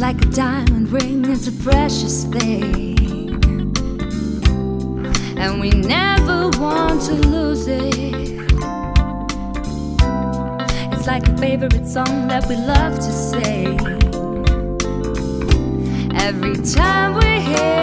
like a diamond ring, it's a precious thing, and we never want to lose it. It's like a favorite song that we love to sing. Every time we hear